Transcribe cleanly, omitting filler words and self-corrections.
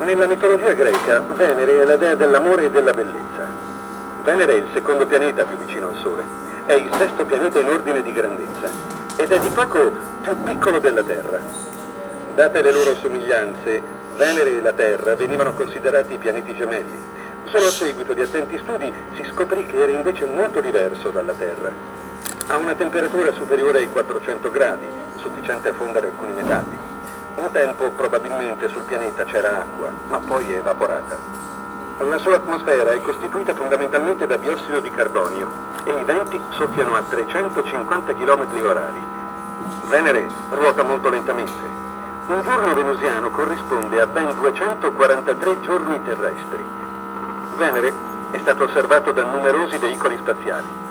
Nella mitologia greca, Venere è la dea dell'amore e della bellezza. Venere è il secondo pianeta più vicino al Sole. È il sesto pianeta in ordine di grandezza ed è di poco più piccolo della Terra. Date le loro somiglianze, Venere e la Terra venivano considerati pianeti gemelli. Solo a seguito di attenti studi si scoprì che era invece molto diverso dalla Terra. Ha una temperatura superiore ai 400 gradi, sufficiente a fondere alcuni metalli. Un tempo probabilmente sul pianeta c'era acqua, ma poi è evaporata. La sua atmosfera è costituita fondamentalmente da biossido di carbonio e i venti soffiano a 350 km/h. Venere ruota molto lentamente. Un giorno venusiano corrisponde a ben 243 giorni terrestri. Venere è stato osservato da numerosi veicoli spaziali.